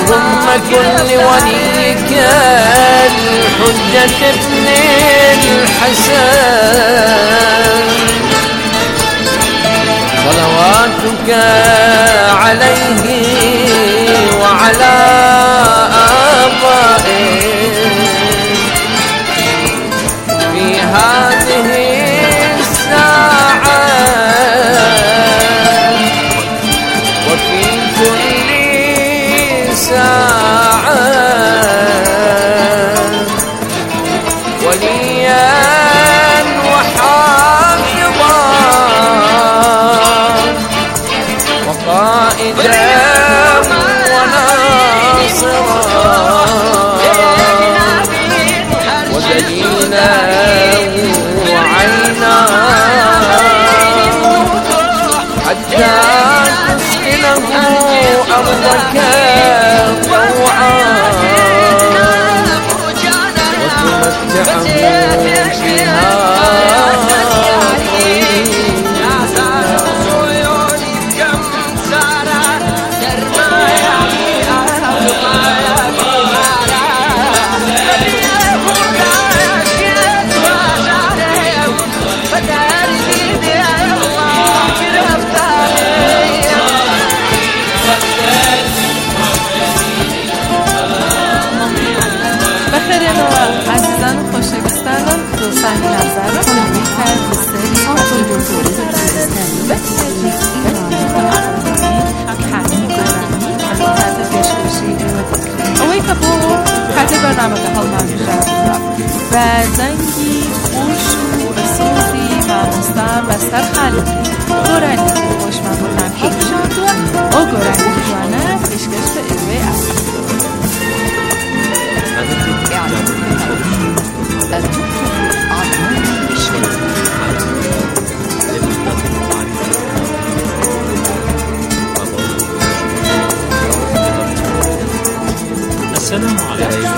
اللهم كن لوليك الحجة ابن الحسن صلواتك عليه وعلى آبائه في هذه الساعة وفي كل ساعة وليا وحافظا وقائدا وناصرا ودليلا وعينا حتى تسكنه أرضك طوعا وتمتعه فيها عزیزان خوشگستانم دوستان نظر خاطر برنامه هەڵمان بژاردووە بە دەنگی خۆش و ئەسۆزی مامۆستا بەسەر خاڵەتی گۆرانێکی خۆشمان بۆتان هەڵبژاردووە ئەو گۆرانی جوانە پێشکەش بە ئێوەی السلام عليكم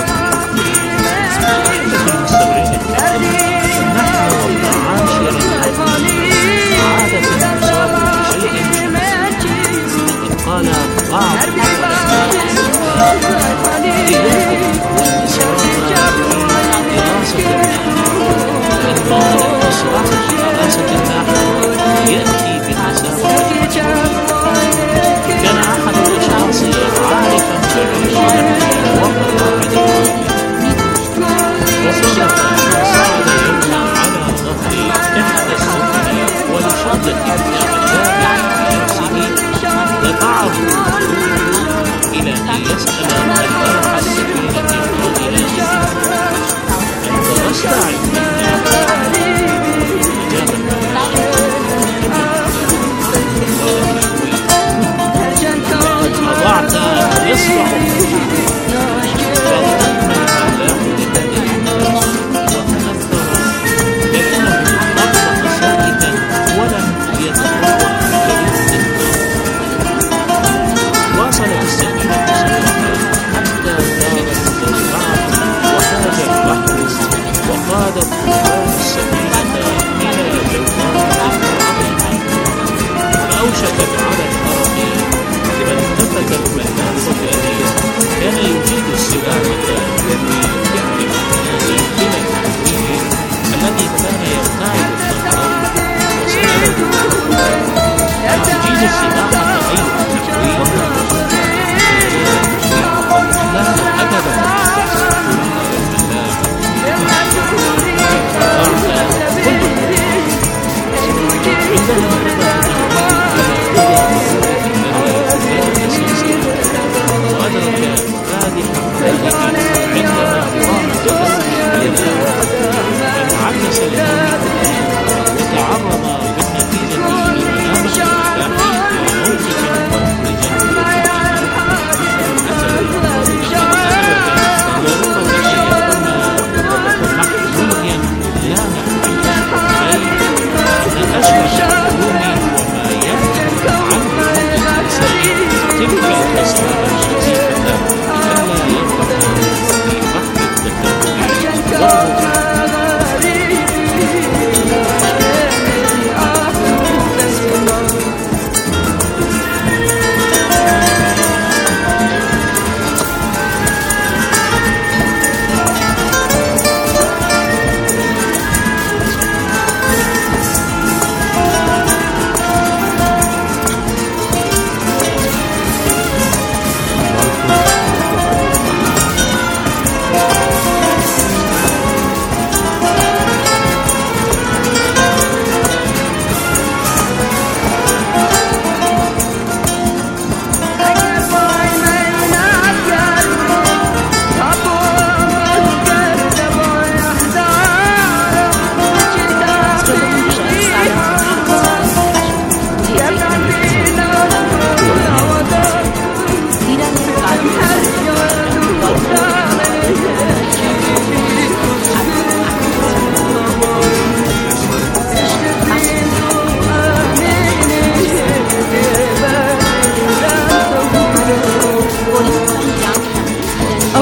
المستمعين الكرام. نحن معاشر عادة نصاب بشيء وقد قال بعض يأتي بالمساوئ. كان أحد الأشخاص عارفا بالعلم وقد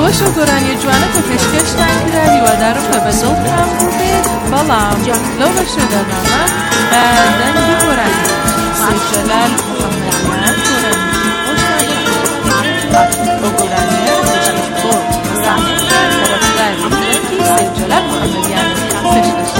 خوش و گۆرانی جوانە کە پێشکەشتان کراویوە داڕکە بە دڵتان بووبێ بەڵام لەو بەشە دەرنامە بە دەنگی گۆرانی سید جەلال محەممەدیان گۆرانی بۆ گۆرانیە پێشکەش بۆ سەرەتداری دەنگی سید جەلال محەممەدیان پێشکەشتان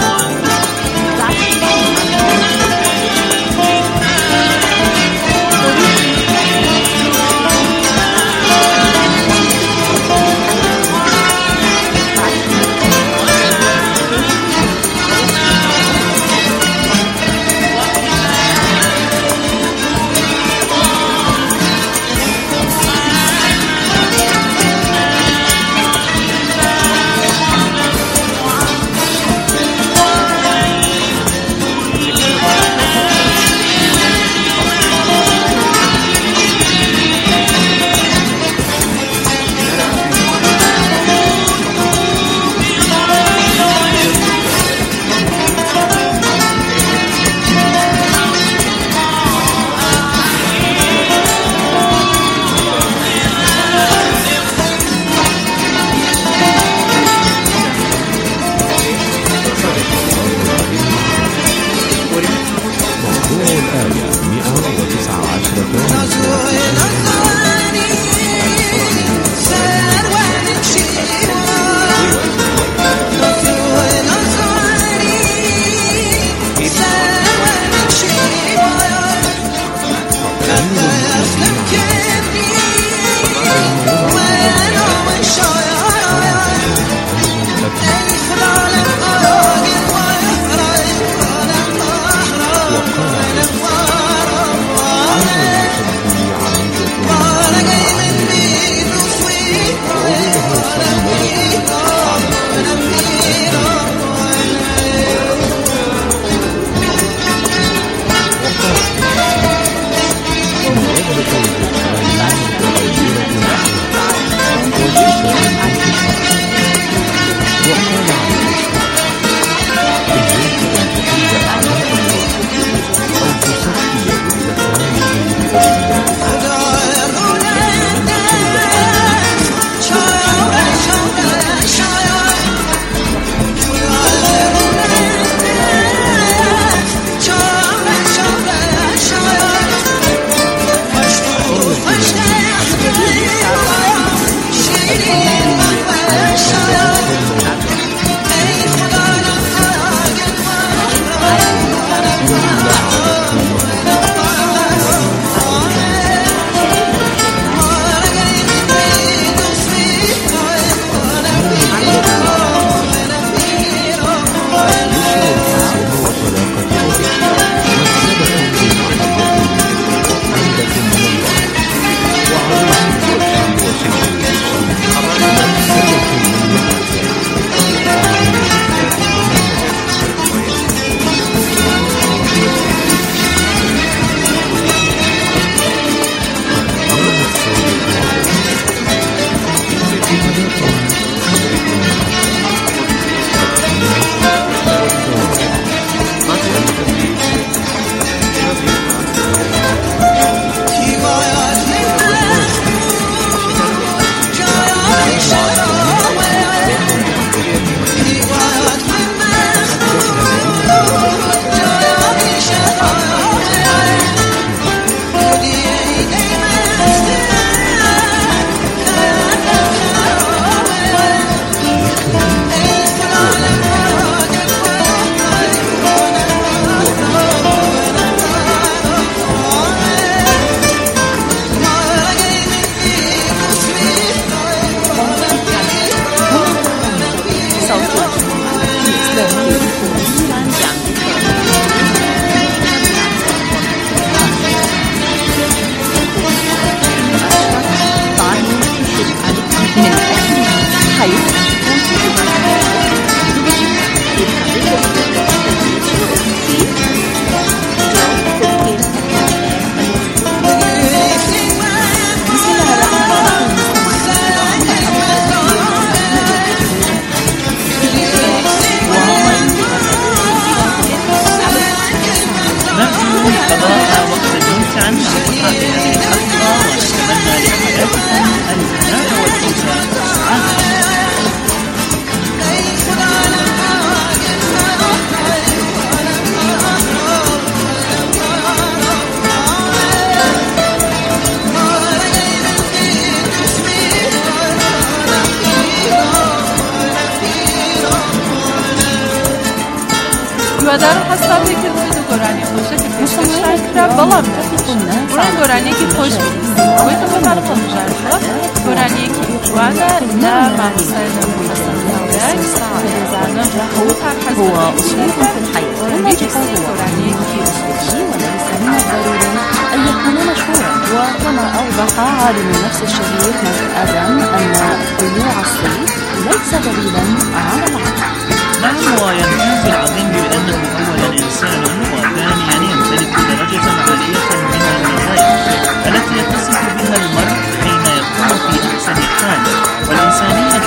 هیوادارم هەستاوی کرد بێت گۆرانی خۆشەکە پێشکەشتان کرا بەڵام بڵێن گۆرانیەکی خۆش بێت بۆتان هەڵبژاردەوە گۆرانیەکی جوانە لە مامۆستای نەبوویەک دەزانم هەوتان حەزی گۆرانیەکی وليس من الضروري أن يكون مشهورا. وكما أوضح عالم النفس الشهير مارك آدم أن طلوع الصيف ليس دليلا على العقل. نعم، ويمتاز العظيم بأنه أولا إنسان وثانيا يمتلك درجة عالية من المزايا التي يتصف بها المرء حين يكون في أحسن حال. والإنسانية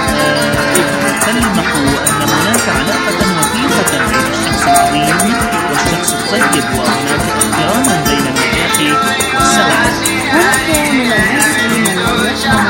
تلمح أن هناك علاقة وثيقة بين الشخص العظيم والشخص الطيب، وهناك احتراما بين النجاح والسعادة. هناك من الناس من يشمل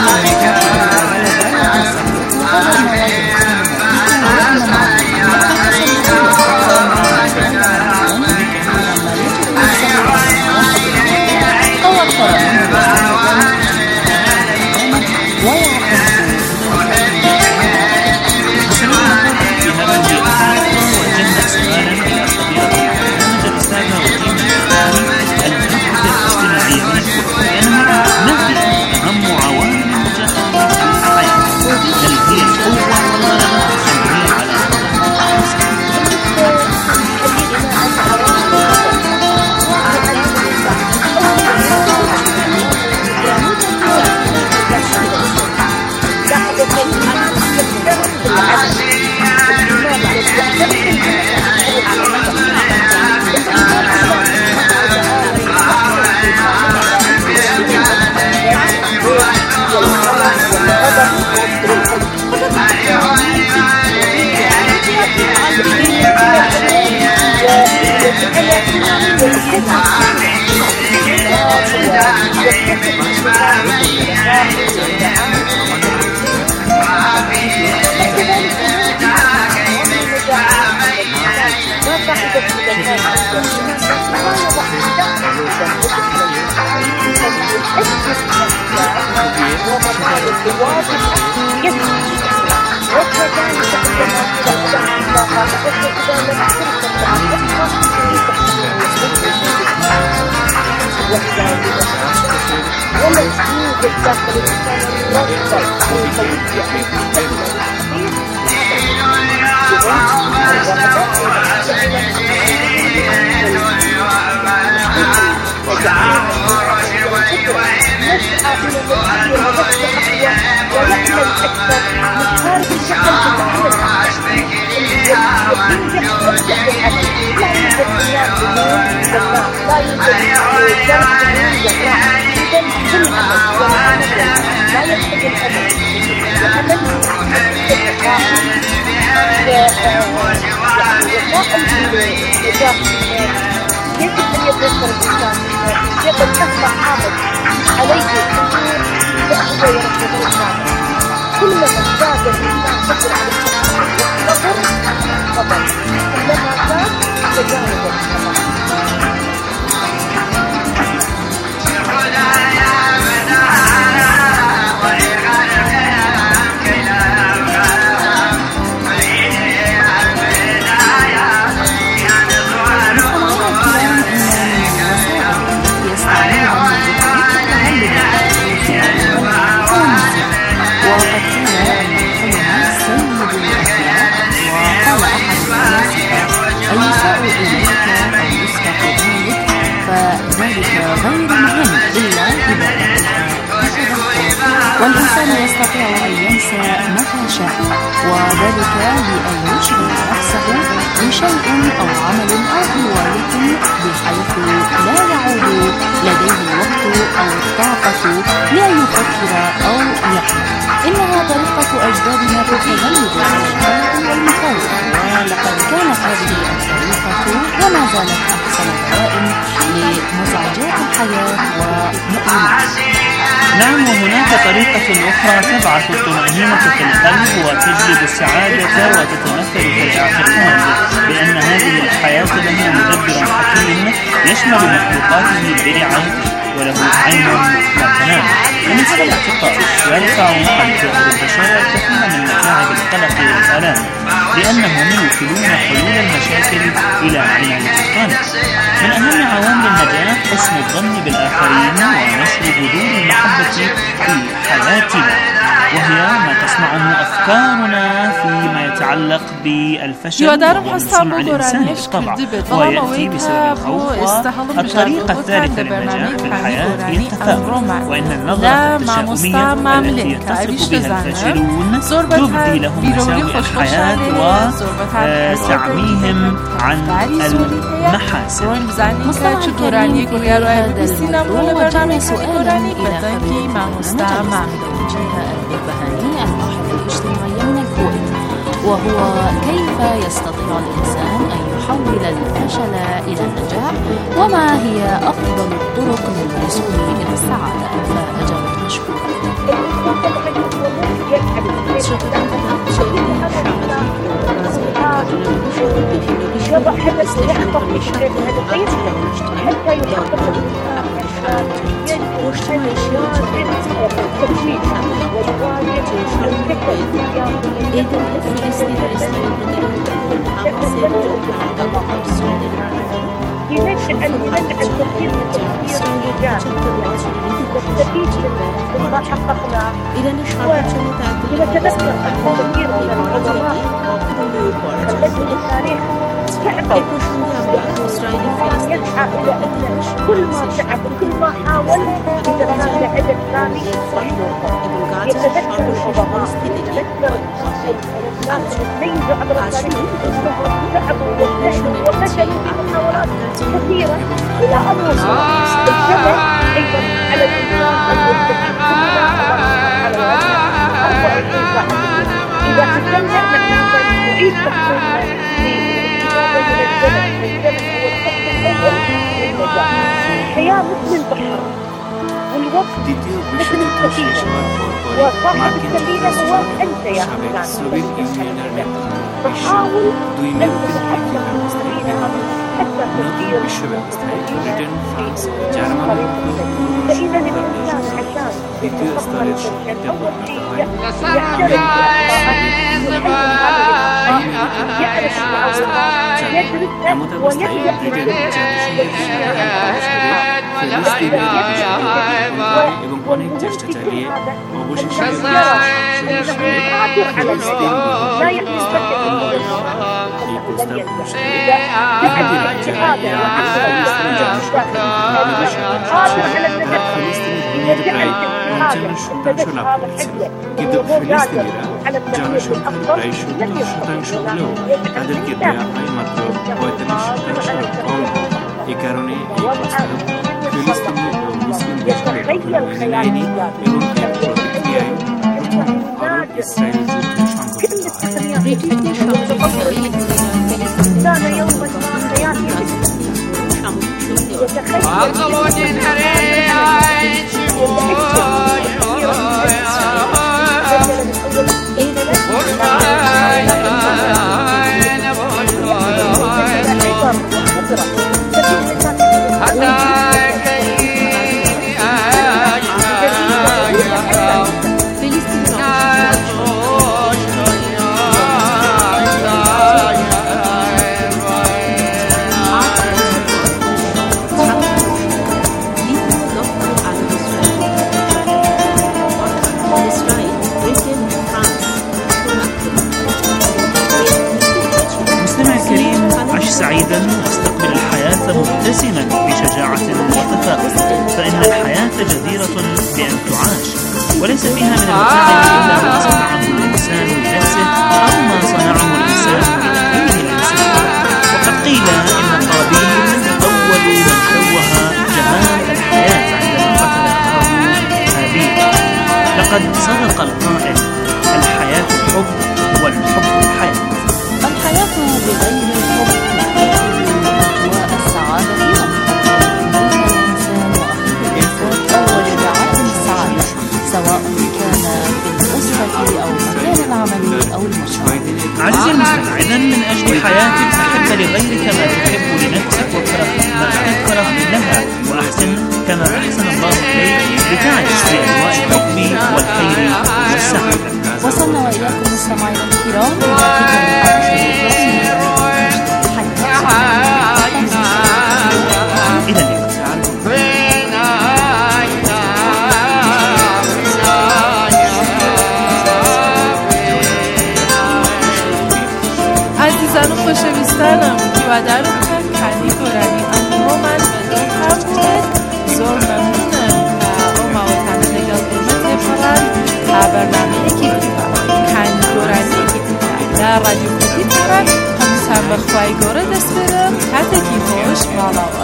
والإنسان يستطيع أن ينسى متى شاء، وذلك بأن يشغل نفسه بشيء أو عمل أو هواية بحيث لا يعود لديه الوقت أو الطاقة لأن يفكر أو يحلم. إنها طريقة أجدادنا في التغلب على القلق والمخاوف، ولقد كانت هذه الطريقة وما زالت أحسن الدوائم لمزعجات الحياة ومؤلمات. نعم، وهناك طريقة أخرى تبعث الطمأنينة في القلب وتجلب السعادة وتتمثل في الاعتقاد بأن هذه الحياة لها مدبر حكيم يشمل مخلوقاته برعايته، وله عين لا تنام. ومن هذا الاعتقاد يرفع عن فئة البشر الكثير من مشاعر القلق والآلام، لأنهم يوكلون حلول المشاكل إلى عناية الخالق. من أهم عوامل النجاح حسن الظن بالآخرين ونشر بذور المحبة في حياتنا، وهي ما تصنعه أفكارنا فيما يتعلق بالفشل ومنصنع الإنسان بالطبع، ويأتي بسبب الخوف. الطريقة الثالثة للنجاح في الحياة هي التفاؤل، وإن النظرة التشاؤمية التي يتصف بها الفاشلون تبدي لهم مساوئ الحياة وتعميهم عن المحاسن. مستمعي الكريم، في هذا الموضوع وجدنا سؤالا إلى خبير برنامج التوجيه البرهاني الباحث الاجتماعي من الكويت، وهو كيف يستطيع الإنسان أن يحول الفشل إلى النجاح، وما هي أفضل الطرق للوصول إلى السعادة؟ فأجابة مشكورة. ما حققناه إذا نتذكر كثير من العلماء التي التاريخ تعب يسعى إلى كل ما تعب وكل ما حاول إذا كان لعدد ثاني يتذكر العظماء، يتذكر ليس عبر التاريخ تعبوا وفشلوا وفشلوا في محاولات كثيرة إلى أن وصلوا بالجبل أيضا على الإنسان أن يستطيع إذا حكمنا نحن نعيد تحقيقنا للإجابة من الزمن. الزمن هو الخط الأول للنجاح. الحياة مثل البحر والوقت مثل السفينة، وصاحب السفينة هو أنت يا إنسان. فحاول أن تتحكم في السفينة حتى تسير فإذا الإنسان عشان يتقبل الفشل أول شيء يحترم এবং অনেক চেষ্টা চালিয়ে অবশেষে এই প্রস্তাব প্রায় ৫৫% লাভ করেছিল, কিন্তু ফিলিস্তিনিরা জনসংখ্যার প্রায় ৭০% হলেও তাদেরকে দেওয়া হয় মাত্র ৪৫% কম। এ কারণে এই প্রস্তাব ফিলিস্তিনি ও মুসলিম দেশগুলো মেনে নেয়নি এবং এর প্রতিক্রিয়ায় প্রথম আরব ইসরায়েল যুদ্ধ سعيدا واستقبل الحياة مبتسما بشجاعة وتفاؤل، فإن الحياة جديرة بأن تعاش، وليس فيها من المتاع إلا ما صنعه الإنسان لنفسه أو ما صنعه الإنسان لأخيه الإنسان. وقد قيل إن قابيل أول من شوه جمال الحياة عندما قتل أخاه هابيل. لقد صدق القائل: الحياة الحب والحب الحياة. الحياة بغير الحب والسعادة أكثر، بين الإنسان وأخيه الإنسان أول دعاء للسعادة، سواء كان في الأسرة أو مكان العمل أو المشروع. عزيزي المستمع، إذن من أجل حياتك أحب لغيرك ما تحب لنفسك وكره ما تكره لها، وأحسن كما أحسن الله إليك لتعيش في أجواء الحب والخير والسعادة. وصلنا وإياكم مستمعينا الكرام إلى عزیزان و خوشویستانم هیوادارم که کاری گۆرانی ئەمڕۆمان بەدڵ هەبوێت. زۆر مەمنونم کە ئەو ماوەتانە لەگەڵ ئێمە تێپەڕان تا بەرنامەیەکی دیکە کانی گۆرانیەکی دیکە لە ڕادیۆ کوردی هەمووتان بەخوای گەورە دەسپێرم. کاتێکی خۆش ماڵەوە.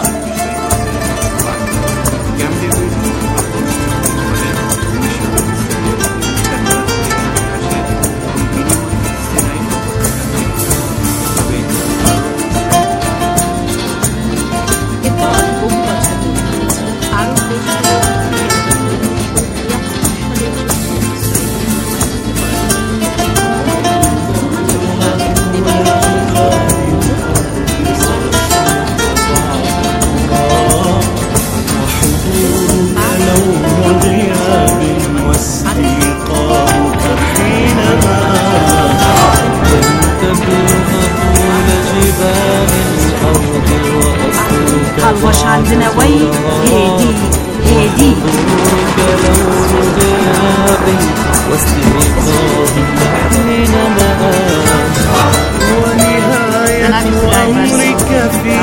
هەڵوەش عندنەوەی هێدی هێدی عمرك في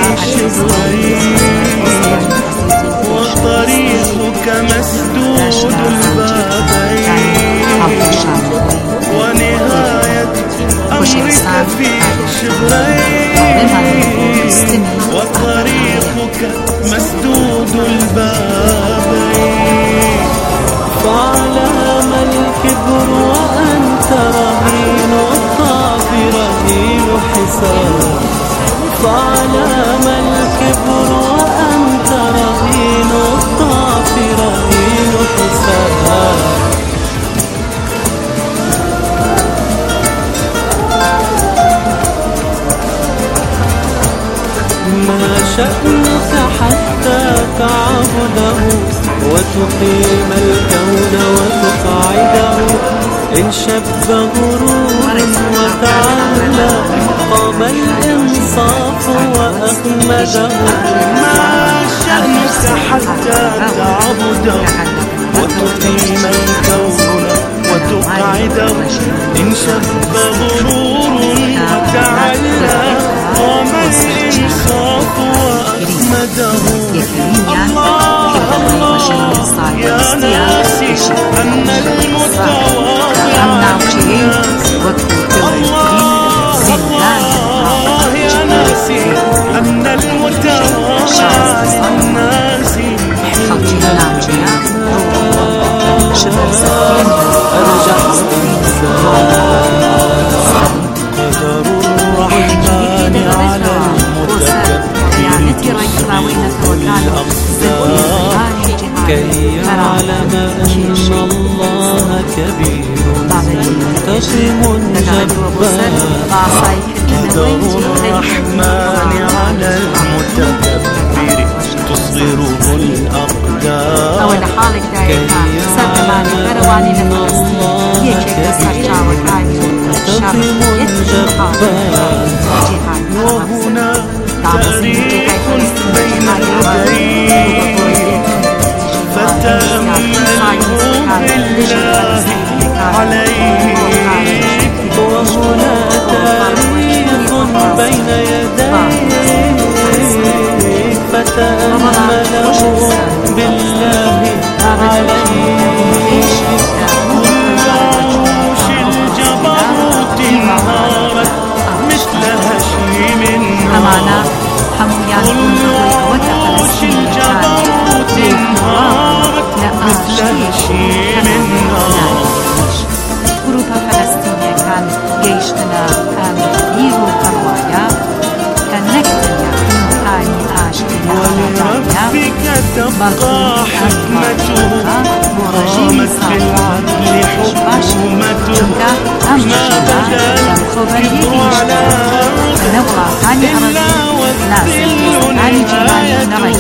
شبرين وطريقك مسدود البابين ونهاية أمرك في شبرين وطريقك مسدود البابين فعلى ما الكبر وأنت رهين الطاف رهين حساب فعلى ما الكبر وأنت رهين الطاف رهين حساب ما شأنك حتى تعبده وتقيم الكون وتقعده إن شب غرور وتعالى قام الإنصاف وأخمده ما شأنك حتى تعبده وتقيم الكون وتقعده إن شب غرور وتعالى قام الإنصاف وأخمده الله يا ناسي أن المتواضع الناس الله يا ناسي أن المتواضع الناس أرجع قدر الرحمن على كي يعلم أن الله كبير منتقم جبار قدر الرحمن على المتكبر تصغره الأقدار كي يعلم أن الله كبير منتقم جبار وهنا تاريخ بين اليدين فتأمله بالله عليك وهنا تاريخ بين يديك فتأمله بالله عليك كل عروش الجبروت انهارت مثل هشيم نار كل عروش الجبروت انهارت مثل هشيم نار گروپە فەلەستینیەکان گەیشتنە ئەمیر و پەڕوایە کە نەکتەنیا ئینسانی ئاشتیا ولربك تبقى حكمته قامت بالعدل حكومته ما بدا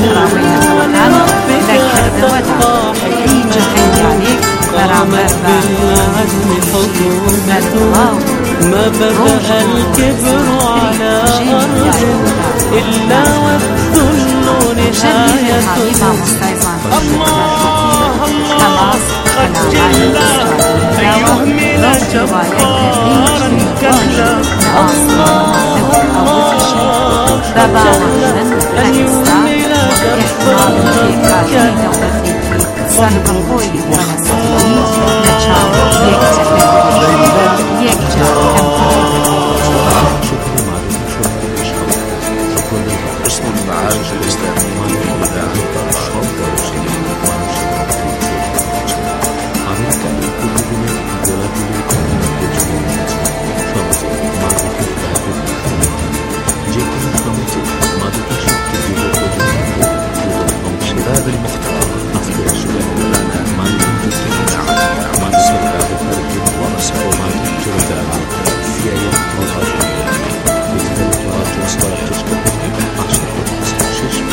رابين الطبقان ذكر دودا هيج هنجانيك برامبر ما بدأ الكبر على أرض إلا والذل نهايته. الله الله خجل فيهمل جبارا كلا. الله الله خجل أن يهمل جبارا كلا. اسم المعارج الإسلامية لإذاعة الشرق والسلام شباب المختار أفضل شباب لنا ما يمكن أعمال سرعة بفرد ورسل وما يمكن في أيام مضاجعية بتدل تراج وصلت تشتغل عشر وتستشف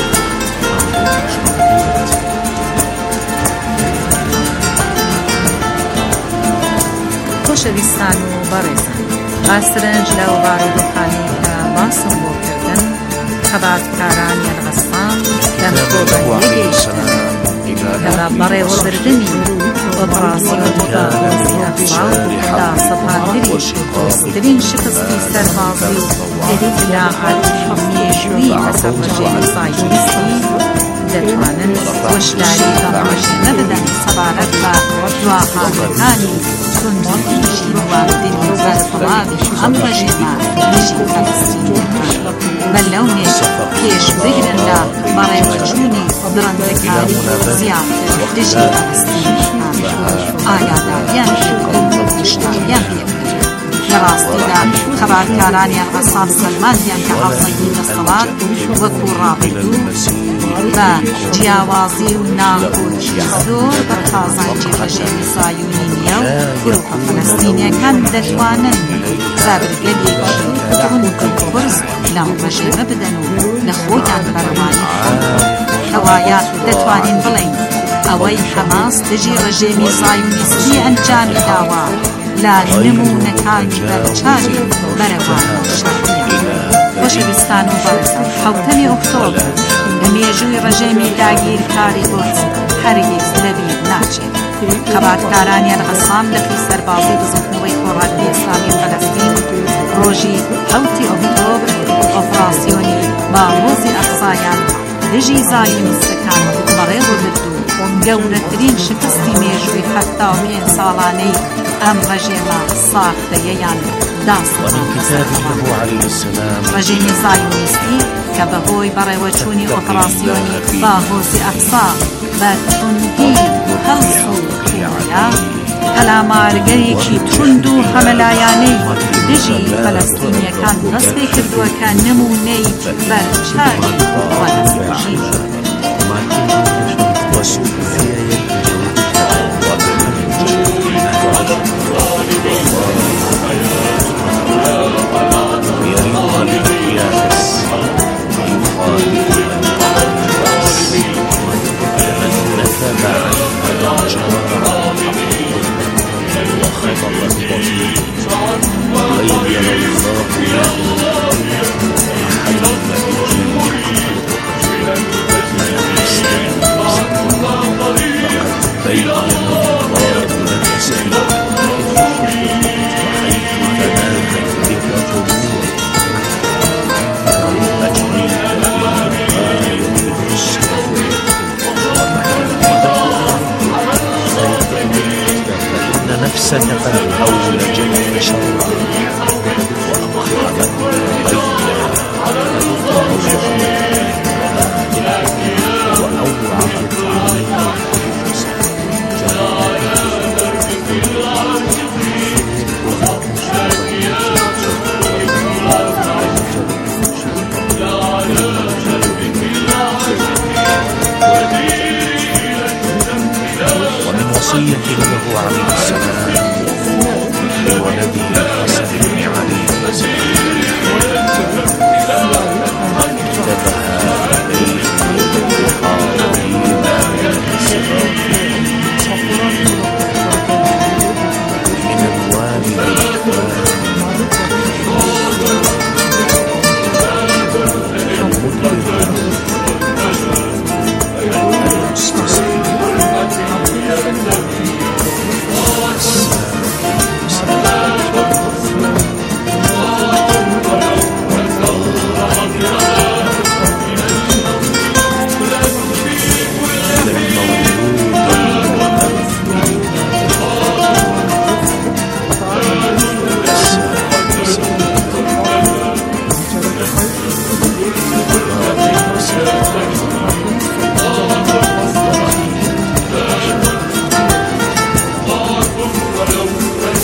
خۆشەویستان و بەڕێزان ئاسرنج لەو بارودۆخانی کە باسم بۆ کردن خەباتکاران یان غەسان دەمکۆبەندێگەیشتن لە بەڕێوەبردننی ئۆپراسیۆنی ئەقسا دا سەپاندری دەستترین شکستی سەربازی و ئیلاعاتی مێژووی لەسەر ڕژێمی سایۆنیستی دەتوانن وەشداری بە ڕژێمە بدەن سەبارەت بە دواهاتەکانی تونجی ژینواردنی بەرپڵاوی ئەم ڕژێمە دژی فەلەستینیەکان بە لەونێ پێش بگرن لە بەڕێوەچوونی درەندەکاری زیاتر دژی فەلەستینیەکان ئاگاداریان پێبکەن هشداریان پێبکەن. لە ڕاستیدا خەباتکارانیان غەسان سەلمانیان کە حەوزەی دەسەڵات وەکو ڕابردوو بە جیاوازی و ناکۆکی زۆر بەرخازانجی ڕژێمی سایوونی نییە و گروپە فەلەستینیەکان دەتوانن زابرگەلێکی تون و قرس لەم ڕژێمە بدەن و لە خۆیان بەرەوانی بکەن. کەوایە دەتوانین بڵێین ئەوەی حەماس دژی ڕژێمی سایوونیستی ئەنجامی داوە لە نمونەکانی بەرچاوی بەرەوانی شەڕیان. خۆشەویستان و بەڕێزان، حەوتەمی ئۆکتۆبر لە مێژووی ڕژێمی داگیرکاری بۆچ هەرگیز لەبیر ناچێت. خەباتکارانیان غەسام لەپی سەربازی دزوتنەوەی خۆڕاگری ئیسلامی فەلەستین ڕۆژی 7 ئۆکتۆبر ئۆپراسیۆنی باڵۆزی ئەقسایان دژی زایونیستەکان بەڕێوەبرد و گەورەترین شکستی مێژووی 75 ساڵانەی ئەم ڕژێمە ساختەیەیان ڕژێمی زایونیستی کە بەهۆی بەڕێوەچوونی ئۆپراسیۆنی باهۆزی ئەقسا بە توندی هەڵس و کێوەیە هەلامارگەرێکی توند و هەمەلایانەی دژی فەلەستینیەکان دەست پێ کردووە کە نمونەی بەرچاوی وەدەستژی نفسك فالأول جل شرا وأبخر من بين وأوعى ومن وصية له عليه السلام لولده الحسن عليه السلام كتبها إليه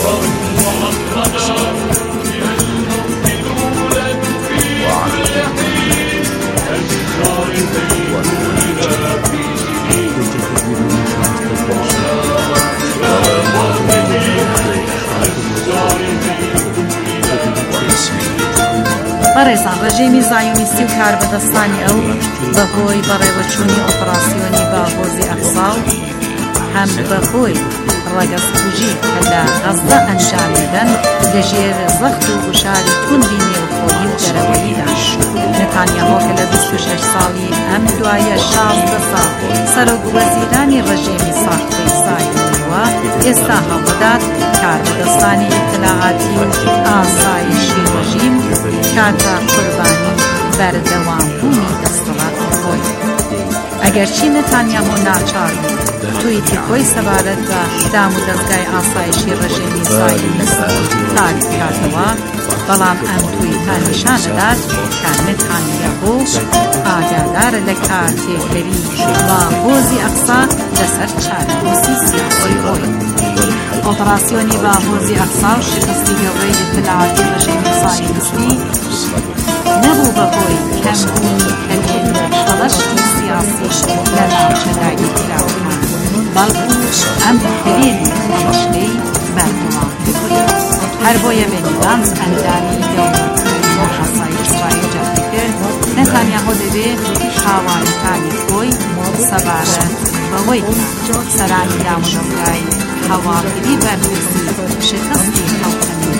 بەڕێزان ڕژێمی زایۆنیستی و کاربەدەستانی ئەو بەهۆی بەڕێوەچوونی ئۆپراسیۆنی باهۆزی ئەقسا و هەم بەهۆی ڕەگەزپوژی کە لە غەزە ئەنجامدەن لەژێر زەخت و وشاری توندی نێوخۆیی و دەرەوەییدا نەتانیاهۆ کە لە 26 ساڵی ئەم دوایە 16 ساڵ سەرۆکوەزیرانی ڕژێمی ساختەی سایۆنیوە ئێستا هەڵبدات کاربەدەستانی ئیتلاعاتی و ئاسایشی ڕژیم کاتە قوربانی بەردەوامبوونی دەسەڵاتی خۆی ئەگەرچی نەتانیاهۆ ناچار تویتی خۆی سەبارەت بە دام و دەستگای ئاسایشی ڕژێمی زایۆنیست تاک بکاتەوە بەڵام ئەم تویتە نیشان دەدات کە نەتانیاهۆ ئاگادارە لە کارتێکەری باهۆزی ئەقسا لەسەر چارەنووسی سیاسی خۆی ئۆپراسیۆنی باهۆزی ئەقسا و شکستی گەورەی ئیتلاعاتی ڕژێمی زایۆنیستی نەبوو بەهۆی کەمبوونی کەلێنی هەڵەشتی سیاسی لە ناوچەدای ئیتلاعەکان بەڵکو ئەم کلێنی هەڵەشتەی بەردەوام بکوێت هەر بۆیە بێنیدانس ئەندامی دەوڵەتگەری مۆحەسای ئیسرائیل جەرگی کرد نەتانیاهۆ دەبێت هاوارەکانی خۆی سەبارەت بەوەی سەرانی دامودەستگای هەواڵگری بەرپرسی شکستی هەڵکەنی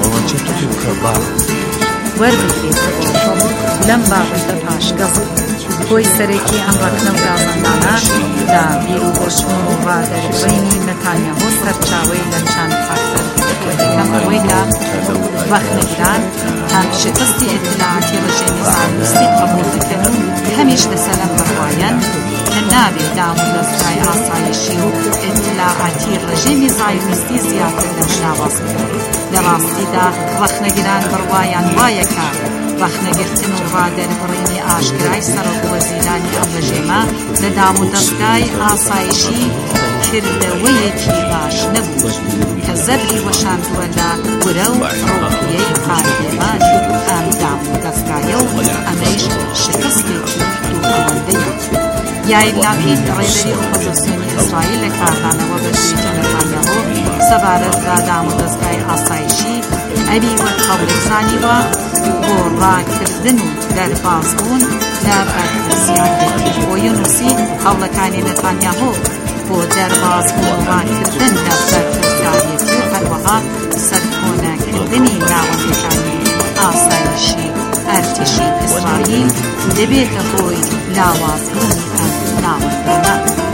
وەربگرێتەوە لەم بابەتە پاشگەز بۆی سەرەکی ئەم ڕەکنە و گازەندانە لە بیرروبۆچوون و ڕادەربڕینی نەتانیاهۆ سەرچاوەی لە چەند فاکتەر یەکەم ئەوەیدا وەخنەگران هەم شکستی ئیتلاعاتی ڕژێمی زایۆنیستی قبوڵ دەکەن و هەمیش لەسەر ئەم بڕوایەن کە نابێت دام و دەستگای ئاسایشی و ئیتلاعاتی ڕژێمی زایۆنیستی زیاتر لەم ناواز بکەن لە ڕاستیدا وەخنەگران بڕوایان وایەکە وەخنەگرتن و ڕادەربڕینی ئاشکرای سەرۆکوەزیرانی ئەم ڕژێمە لە دام و دەستگای ئاسایشی کردەوەیەکی باش نەبوو کە زەبری وەشاندووە لە گورە و ڕۆحیەی پارێبانی ئەم دام و دەستگایە و ئەمەیش شکستێکی دووپەوەندەیە یایر لاپید ڕێبەری ئۆپۆزیسیۆنی ئیسرائیل لە کاردانەوە بەشێکی نەتانیاهۆ سەبارەت بە دام و دەستگای ئاسایشی ئەبی وەک هەوڵێزانیوە بۆ ڕاکردن و دەربازبوون لە بەرپرسیارەتی بۆیە نووسی هەوڵەکانی نەتانیاهۆ بۆ دەربازبوون و ڕاکردن لە بەرپرسیارەتی و هەروەها سەرکۆنەکردنی ناوەندەکانی ئاسایشی ئەرتشی ئیسرائیل دەبێتە هۆی لاوازبوونی ئەم ناوەندانە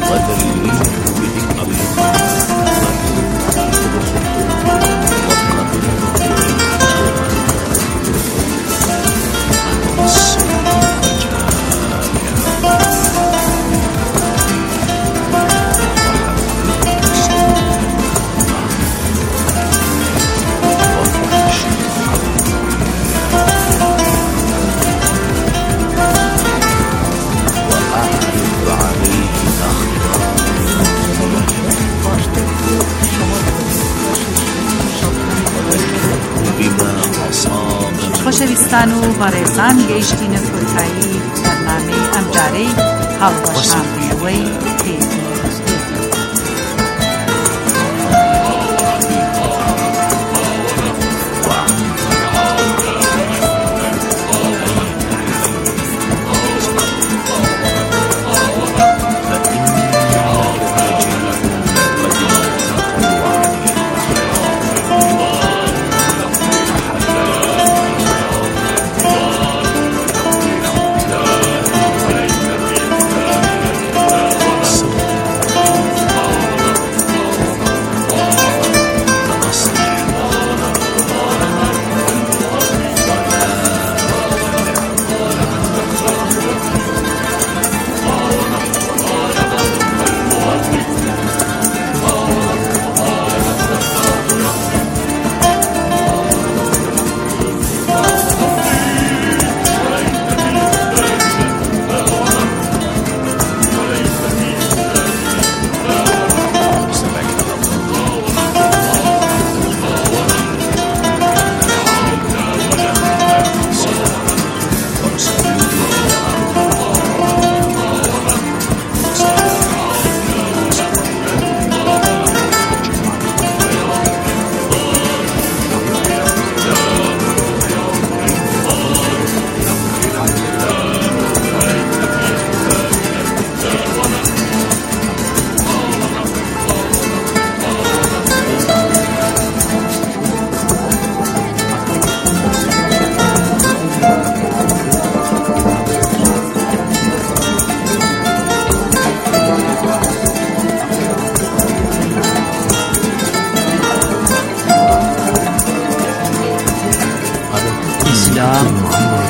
خۆشەویستان و بەڕێزان گەیشتینە کۆتایی بەرنامەی ئەم جارەی هەڵوەشاندنەوەی تێتی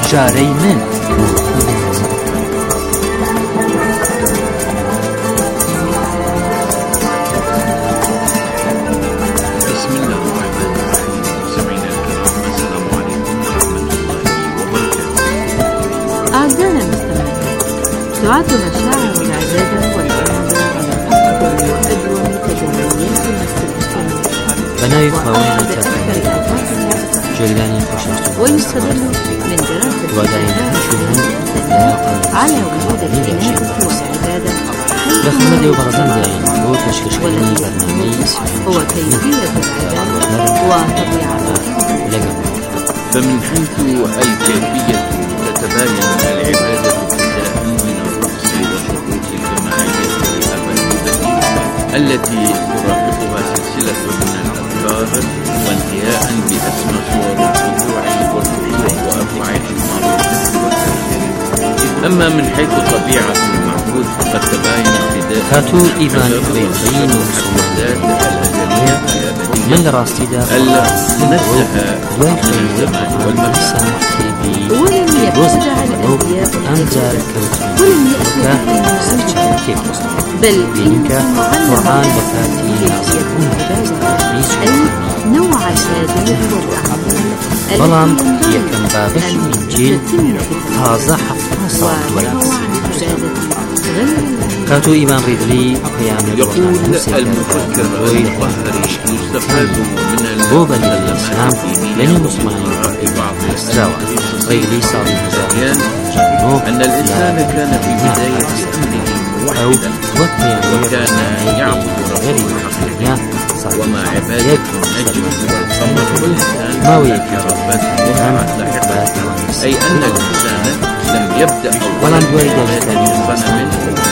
جارەی من دعاة المشاعر والعبادة والإرادة على أفضل وأدوم تجليات المسلمين بناوی خواهانی تفاهمی جلدانی خوششت ويستدل من دراسة على وجود الإنابة والعبادة لخدمة وبرزان دائما هو تشكيشكيني برنامج هو كيفية العبادة وطبيعتها. فمن حيث الكيفية تتباين العبادة ابتداء من الرقص والشروط الجماعية الأبدية التي ترافقها سلسلة من الأذكار وانتهاء بأسمى صور الخضوع والخشوع وأربع المعروف والتأثير. أما من حيث طبيعة المعبود فقد تباين ابتداء هاتو إيمان بيضين ومسلمات الأزلية من لراستيدا المنزه عن الزمان والمكان ولم يبتدع الأنبياء أمزار ولم يأتي بل بينك قرآن بكاتي أي نوع الهداية والأعمال بلام يكن بابش إنجيل تازة حفظ صاد كاتو إيمان ريدلي يقول المفكر المطهري يستفاد من الإسلام لن المسلمين الزاوة ريدلي صار أن الإنسان كان في بداية أمره موحدا وكان يعبد ربه حقيقيا وما عبادة النجم والقمر والإنسان كربته وقعت لاحقا أي أن الإنسان لم يبدأ أولا بعبادة صنم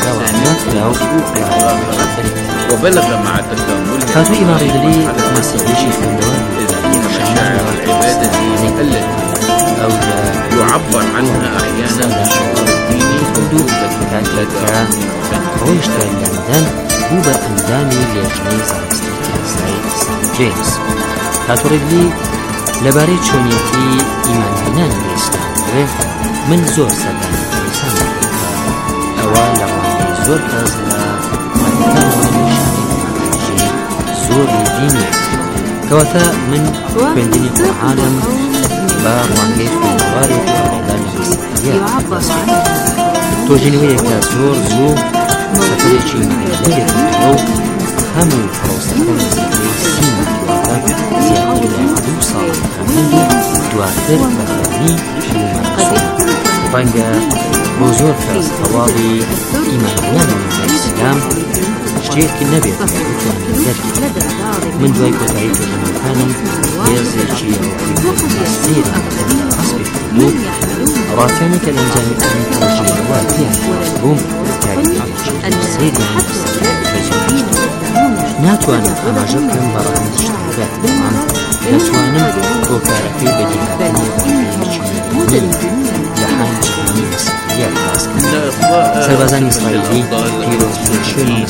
وبلغ مع تكامله كاتو إيمان ريدلي مسيحي مشاعر العبادة التي يعبر عنها أحيانا بالشعور الديني حدود كاتلتا رويشتا لندن هو بأندامي ليجني سايد جيمس كاتو ريدلي لباري تشونيتي إيمان هنان الإسلام من زور سدان الإنسان أولا لغاني زور كازلا وكانواني شاري زور ديني كواتا من كويندني العالم بارواقيت في الموارد والعبادة المسيحية توجينيوية كازور زو سفريشي مهيجية الجو همو فروسكا سيما كواتا زيادة العدو صالح خميني دواتر بخيرني ومنصور بانجا بوزور كاز طوالي إيمانيان من الإسلام شتيك النبي من دوای کۆتایی کردنەوەکانم هێزێکی سیر حەسبی کردبوو ڕاستیانی کە لە ئەنجامیەکانی پرۆژەیەوە تیان بووم تاریخێکی سیری بەجێهێشت ناتوانم ئاماژە بکەم بەڕامز شتەکە بەڵام دەتوانم هۆکارەکەی بەدیهاتنی ڕاستیەکی لە حەنجانی مەسیحیەت باسکەم سەربازانی ئیسرائیلی پیرۆزبوونی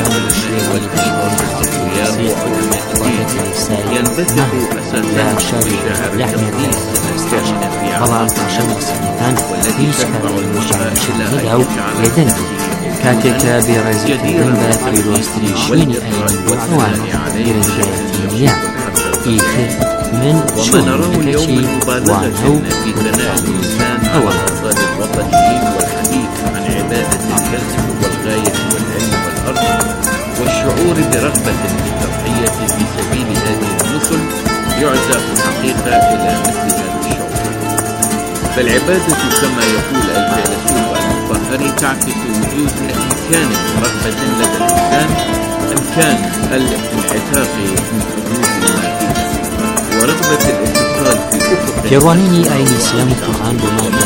ينبثق أساسا شهر لحمة طبعا عشان السنتان هيش كان المشاهدة أو يدن كاتك برزق الدنبا بريروستريشين أين وعنوان برنجاتينيا إيخر من ومن اليوم المبالغة في ثناء الإنسان على الأفضل الوطنيين والحديث عن عبادة الكسب والغاية والعلم والأرض والشعور برغبة في التضحية في سبيل هذه الرسل يعزى في الحقيقة إلى مثل هذا الشعور. فالعبادة كما يقول الفيلسوف المطهري تعكس وجود إمكان رغبة لدى الإنسان إمكان الانعتاق من حدود المادية ورغبة الاتصال في أفق جوانيني أي نسيان القرآن بما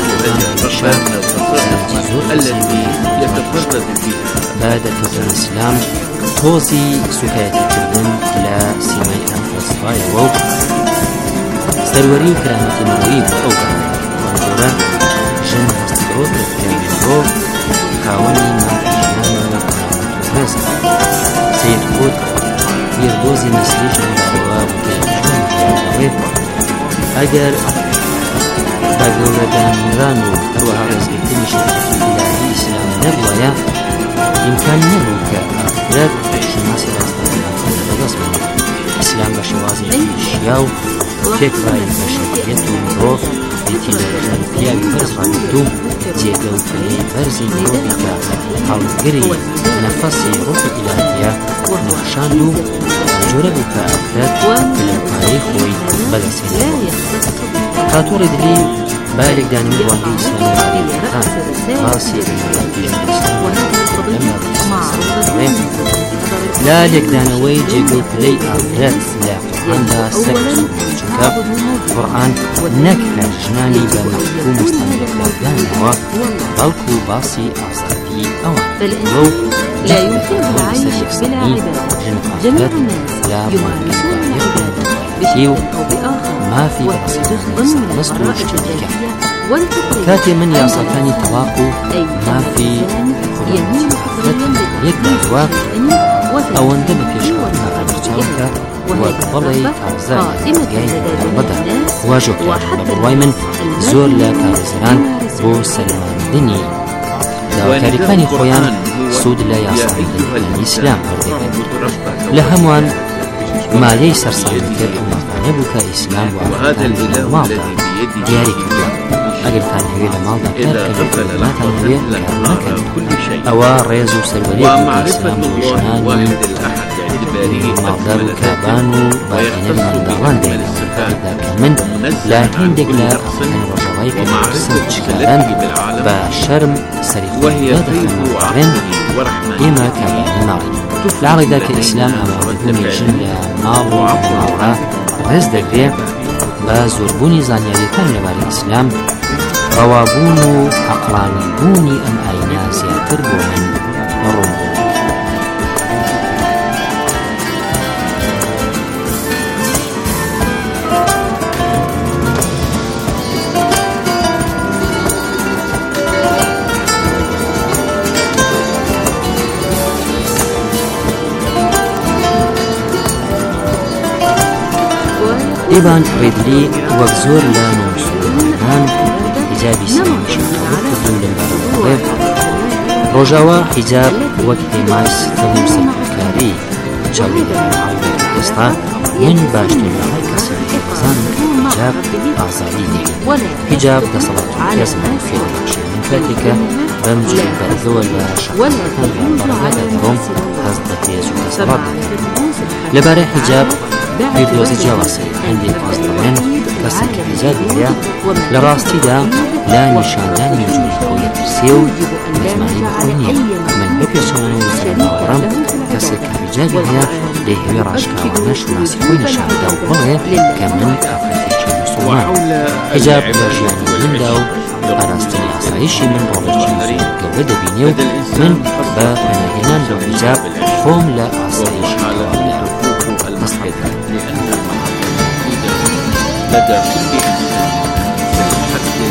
التي يتفرد فيها بعد كتاب الإسلام توزي سكاية كردن إلى سيماي أنفسرايا وو سروري كرامة مرويب أو منظورة جن هستروت لكيانجو خاوني ما أجيانا ورزق سيد خود يردوزي نسلي جن باروا وكيانجو أجر بە گەورەدانران و هەروەها ڕێزگرتنی شریعەتی ئیلاهی ئیسلام نەبووایە ئیمکان نەبوو کە ئافرەت شناسی ڕاستەقینەکان بەدەست بێنێت. ئیسلام بە شێوازێکی شیا و تێکڕای بەشەریەت و مرۆڤ بێتی لە ژەن پیاوی بەرز ڕاگرتوو جێگە و پلەی بەرزی مرۆڤی کە هەڵگری نەفەسی ڕۆحی ئیلاهیە نەخشاند و جۆرە بوو کە ئافرەت پلەپایەی خۆی بەدەستهێنێت. خاتوو ڕێدلی با لێکدانەوەی ڕوانگەی ئیسلامی عەرەبیەکان باسی لا لێکدانەوەی جێگە و پلەی ئافرەت لە قورئاندا سەرچوو چونکە قورئان نەک هەر ژنانی بە مەحکوم مستەمرەکدانەوە بەڵکو باسی ئازادی ئەوان و لا يمكن العيش بلا عبادة. جميع الناس يمارسون بشكل أو بآخر مافی بەڕاستیدەست و شتێکە کاتێ من یاساکانی تەواق و مافی یەک داوە ئەوەندە بە پێشکەوتنا ڕەبەرچاوکە وەک بەڵێ تازە گای بەدا واژۆکرا بە بڕوای من زۆر لە پارێزەران بۆ سەلماندنی داواکاریەکانی خۆیان سوود لە یاساکانی ئیسلام وەردەگرن. لە هەمووان مالیەی سەرسامی کرد و مەزانە بوو کە ئیسلام وەهادە ماڵدا دیاری کردووە ئەگەرتان هەوێ لە ماڵدا کارکردناتان هەوێ کار نەکەن ئەوە ڕێز و سەروەریەکی ئیسلام و ژنانی ماڵدار و کابان و باقینە منداڵان دێنەوە کە من لە هێندێک لە ئەفرەتانی ڕۆژەڵایی کە دەپرسن چکارن بە شەرم سەری خۆیان دەخەن ئێمە کابانی ماڵین لەعڵێکدا کە ئیسلام ئامادەبوونی ژن لە ماڵ و ماڵە ڕێز دەگرێت بە زۆربوونی زانیاریەکان لەبارەی ئیسلام ڕەوابوون و عەقڵانیبوونی ئەم ئاینە زیاتر بۆ من ڕوون بوو. ئێبان ڕێدلی وەک زۆر لە نۆمسولمانان حیجابی سەرنیشانکردو لەمبارەوەڵێ ڕۆژاوە حیجاب وەک هێمای ستەم و سەرکاری چاوی لەمەعاوێت ئێستا من باشتر لەڵای کەسێکی بزانم کە حیجاب ئازادی نیە. حیجاب دەسەڵات کەسمان فێڵ بەخشێ من کاتێکە بەم جێ بەرزەوە لە شەقەکان بەڕەوەدا دەڕۆم هەست بە تێز و دەسەڵات لەبارەی حیجاب پیرۆزی جیاوازی هەندێک کەس دەڵێن کەسێک کە حیجابی هەیە لە ڕاستیدا لا نیشاندانی وجودی خۆی ترسێ و متمانی بەخۆی نییە. من بەپێچەوانە وزرە باوەڕەم کەسێک کە حیجابی هەیە دەیهەوێ ڕاشکاوانە شوناسی خۆی نیشاندا و بڵێ کە من ئافرەتێکی موسڵمان. حیجاب لە ژیانی مندا و پاراستنی ئاسایشی من ڕۆڵێکی زۆر گەورە دەبینێ و من بە پەناهێنان بە حیجاب خۆم لە ئاسایشی لدى كل إنسان حتى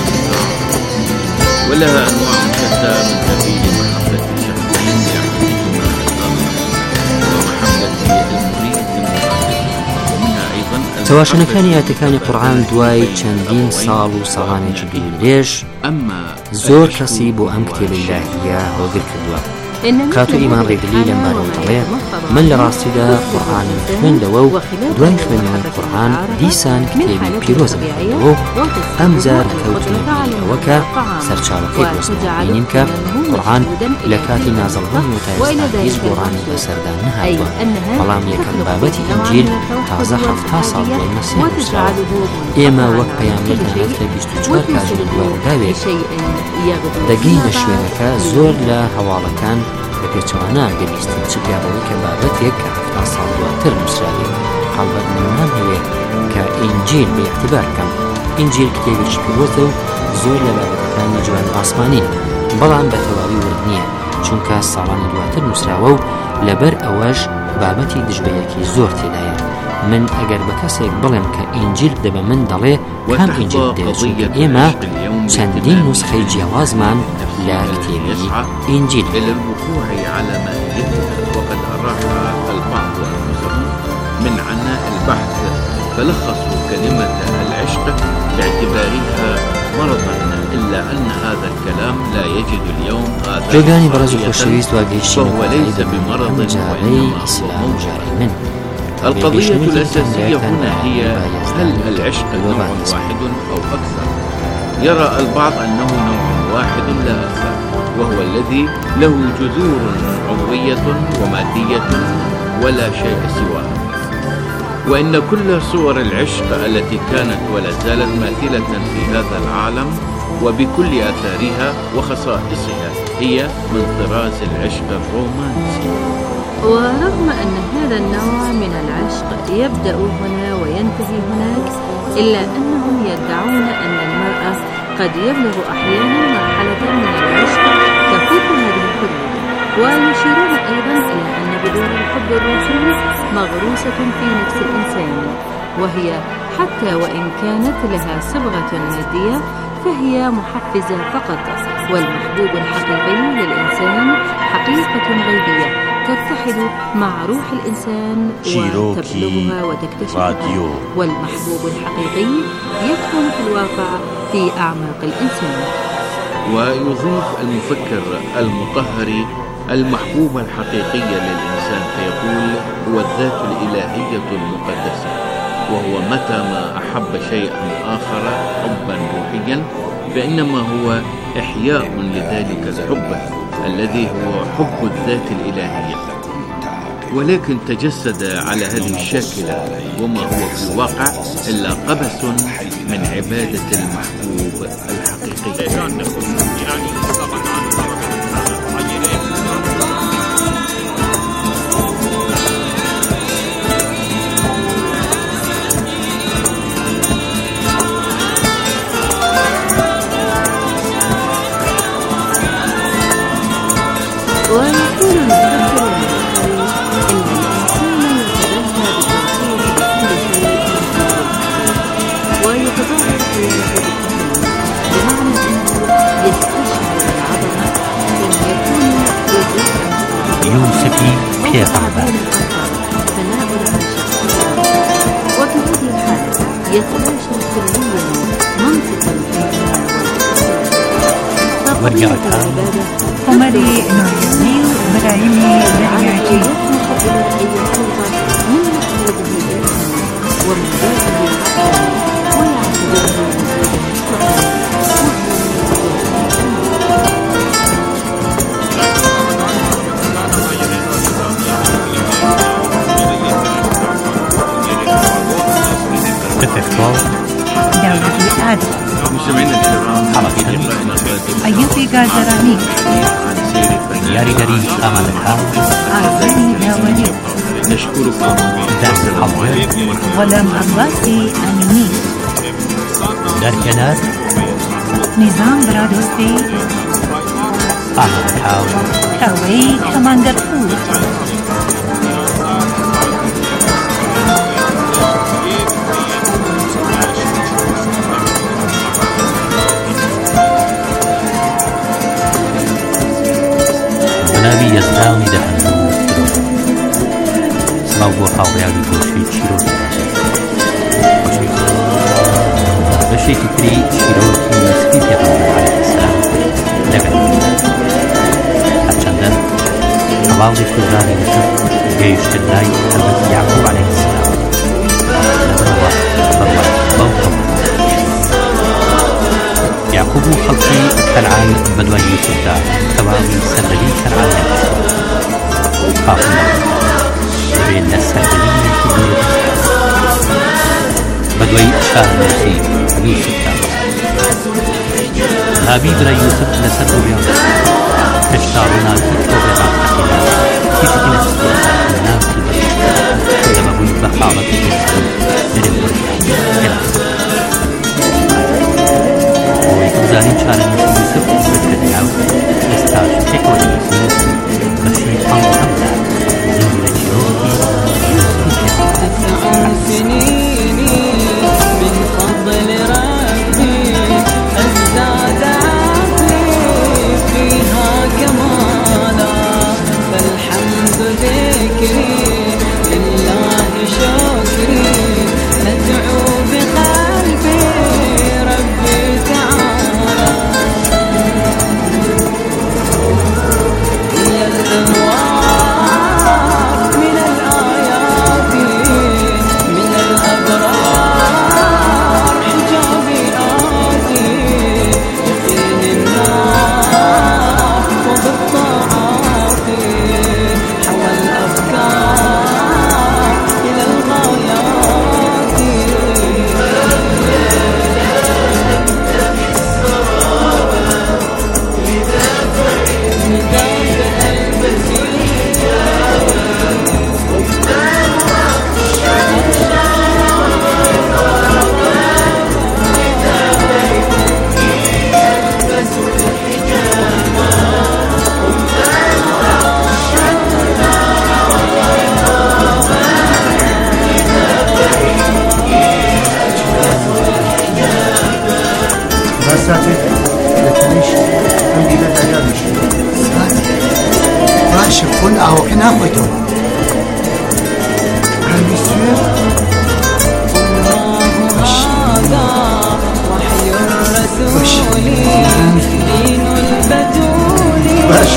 ولها أنواع شتى من سبيل محبة الشخصين لأحدهما الآخر ومحبة المريد ومنها أيضا تەواشەنەکانی ئاەتەکانی قورئان دوای چەندین ساڵ و ساڵانێکی درێژ زۆر کەسی بۆ ئەم کتێبە ئیلاهیە هەڵگر کردووە. کاتو ئیمان ڕێدلی لەم بارەوە دەڵێ من لە ڕاستیدا قورئانم خوێندەوە و دوای خوێندنەوەی قورئان دیسان کتێبی پیرۆزم خوێندەوە و ئەم جار کەوتنە ئەوەکە سەرچاوەکەی بینیم کە قورئان لە کاتی نازڵبوونی و تا ئێستا هیچ گۆڕانی بەسەردا نەهاتووە بەڵام یەکەم بابەتی ئینجیل تازە 70 ساڵ دوای مەسیح نووسراوە. ئێمە وەک پەیامبەر دەبێت لە 24 کات لە دوای ڕووداوێک دەگەینە شوێنەکە زۆر لە هەواڵەکان بە پێچەوانە دەبیستن چ پیاڕەوەی کە بابەتێک کە 70 ساڵ دواتر نووسراوێت. هەڵبەت من نامەوێت کە ئینجیل بە یەکتیبار بکەم. ئینجیل کتێبێکی پیرۆزە و زۆر لە بابەتەکانی جوان ئاسمانین بەڵام بە تەواوی ورد نییە چونکە ساڵانی دواتر نووسراوە و لەبەر ئەوەش بابەتی دژبەیەکی زۆر تێدایە. من ئەگەر بە کەسێک بڵێم کە ئینجیل دەبە من دەڵێ کام ئینجیل دەبێت ئێمە چەندین نوسخەی جیاوازمان لا كتابي إنجيل إلى الوقوع على ماهيتها وقد أراح البعض أنفسهم من عناء البحث فلخصوا كلمة العشق باعتبارها مرضا، إلا أن هذا الكلام لا يجد اليوم جوگانی بەڕێز و خۆشەویست واگەیشتن فهو ليس بمرض وإنما هو موجود. القضية الأساسية هنا هي هل العشق نوع واحد أو أكثر؟ يرى البعض أنه نوع واحد لا أكثر، وهو الذي له جذور عضوية ومادية ولا شيء سواه، وإن كل صور العشق التي كانت ولا زالت ماثلة في هذا العالم وبكل آثارها وخصائصها هي من طراز العشق الرومانسي. ورغم أن هذا النوع من العشق يبدأ هنا وينتهي هناك، إلا أنهم يدعون أن المرأة قد يبلغ أحيانا مرحلة من العشق تفوق هذه الحدود، ويشيرون أيضا إلى أن بذور الحب الروحي مغروسة في نفس الإنسان، وهي حتى وإن كانت لها صبغة مادية فهي محفزة فقط، والمحبوب الحقيقي للإنسان حقيقة غيبية تتحد مع روح الإنسان وتبلغها وتكتشفها، والمحبوب الحقيقي يكمن في الواقع في أعماق الإنسان. ويضيف المفكر المطهري المحبوب الحقيقي للإنسان فيقول هو الذات الإلهية المقدسة، وهو متى ما أحب شيئا آخر حبا روحيا فإنما هو إحياء لذلك الحب الذي هو حب الذات الإلهية، ولكن تجسد على هذه الشاكلة وما هو في الواقع إلا قبس من عبادة المحبوب الحقيقي. ويقول المفكر أن الإنسان يتبنى بتوحيد كل شيء ويتظاهر في بمعنى أنه يستشعر العظمة أن يكون يوسفي بيغمبر تناول الشخصيات، وفي هذه الحالة يتلاشى كليا منطق الإنسان والعبادة. عمري نوريني وبراهيمي درياجي دولة آدم أيوتي قادراني ياري قريب أمام الحال أعزائي داولي نشكركم دعم الحضور ولم أباسي أميني در کنار نظام برادوستي أمام الحال كوي كماندر فود منابي يزداني دهن سلاو حاوياغي بوشي تشيرو بشي تكري شيروكي نسبي پیغمبر عليه السلام لبن هرچندن تواو دفراني يوسف جيشت اللاي حضرت يعقوب عليه السلام لبن الله بروح بوقف يعقوب خلقي كنعان بدوي يوسف دا تواوي سردلي كنعان خاطنا بين السردلي كبير بدوي شاه نسيب يوسف دا هابي برا يوسف لسردو بيان اشتارونا كتو بيان كتو نسيب نام كبير لما بوي بحالة كبير نرم بريان ويكوزاني شارع يوسف بكتناو استاج تكوى يوسف بشي حمد زميل شروكي تسع سنيني من فضل ربي ازداد عقلي فيها كمالا فالحمد ذكري لله شكري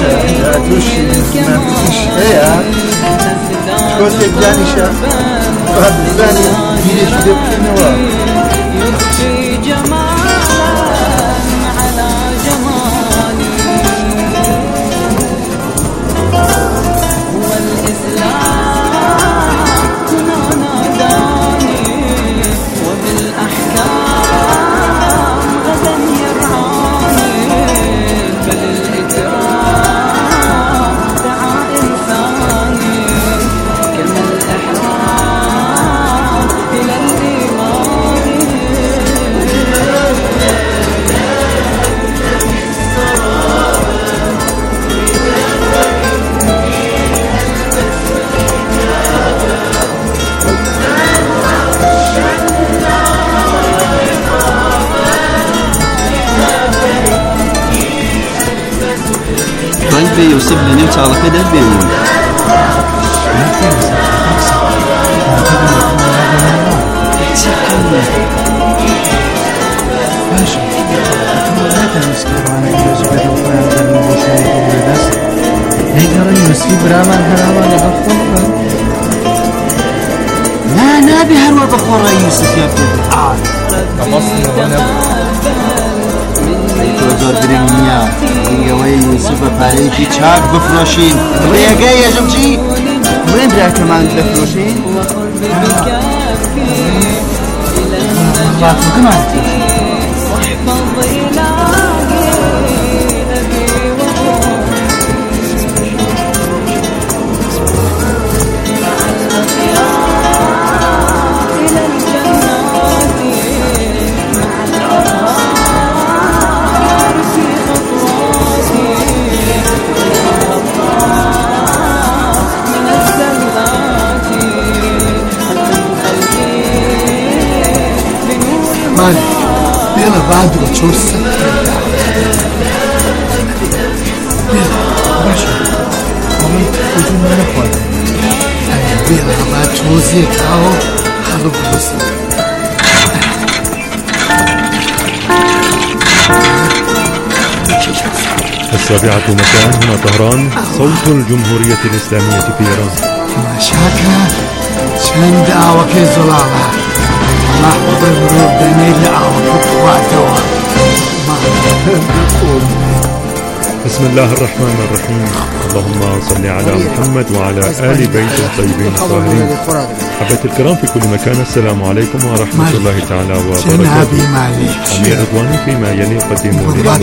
يضفي جمالا على جمالي والإسلام هنا ناداني وبالأحكام غدا يرعاني بل الإكرام دعا إنساني كما الإحرام إلى الإيمان. قلبي يوصفني على كده بيمون لا نبي هرول بخور يوسف يا زۆر گرنگ نییە ئەوەی یوسف بە پارەیەکی چاک بفرۆشین ڕێگەی یەژمچی بڵێن براکەمان دەفرۆشین Bela Vadro Chosa. Baixa. Homem, hoje não era foda. Bela Vadro Chosa, carro, ralo grosso. السابعة مساء هنا طهران صوت الجمهورية الإسلامية في إيران. مشاكل شند آوكي زلالة الله ببرور دنيل آوكي واتوا. بسم الله الرحمن الرحيم. اللهم صل على محمد وعلى آل بيته الطيبين الطاهرين. أحبتي الكرام في كل مكان، السلام عليكم ورحمة الله تعالى وبركاته. أمير رضواني فيما يلي يقدم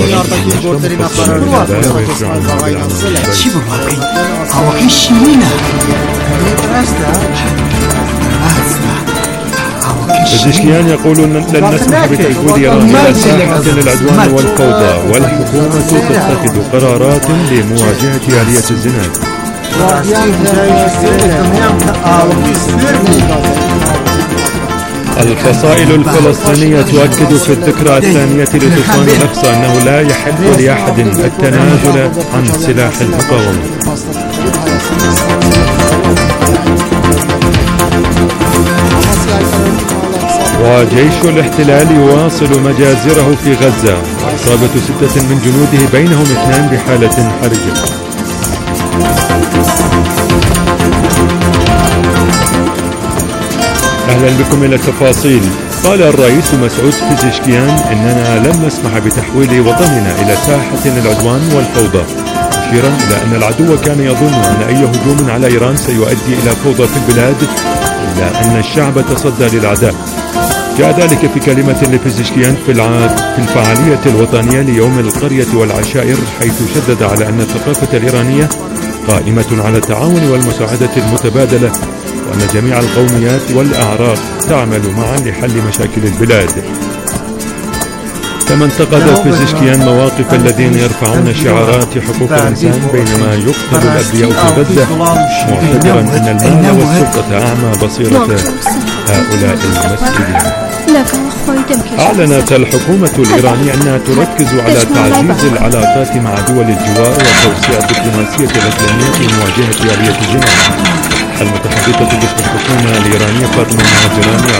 البزشكيان يقولون لن نسمح بتحويل إيران إلى ساحة للعدوان والفوضى، والحكومة تتخذ قرارات لمواجهة آلية الزنا. الفصائل الفلسطينية تؤكد في الذكرى الثانية لطوفان الأقصى أنه لا يحل لأحد التنازل عن سلاح المقاومة. وجيش الاحتلال يواصل مجازره في غزة، إصابة 6 من جنوده بينهم 2 بحالة حرجة. أهلا بكم إلى التفاصيل. قال الرئيس مسعود بزشكيان إننا لن نسمح بتحويل وطننا إلى ساحة للعدوان والفوضى، مشيرا إلى أن العدو كان يظن أن أي هجوم على إيران سيؤدي إلى فوضى في البلاد، إلا أن الشعب تصدى للأعداء. جاء ذلك في كلمة لبزشكيان في الفعالية الوطنية ليوم القرية والعشائر، حيث شدد على أن الثقافة الإيرانية قائمة على التعاون والمساعدة المتبادلة، وأن جميع القوميات والأعراق تعمل معا لحل مشاكل البلاد. كما انتقد بزشكيان مواقف الذين يرفعون شعارات حقوق الإنسان بينما يقتل الأبرياء في غزة، معتبرا أن المال والسلطة أعمى بصيرة هؤلاء المسؤولين. أعلنت الحكومة الإيرانية أنها تركز على تعزيز العلاقات مع دول الجوار وتوسيع الدبلوماسية الإقليمية في مواجهة آلية الزنا. المتحدثة باسم الحكومة الإيرانية فاطمة المهاجراني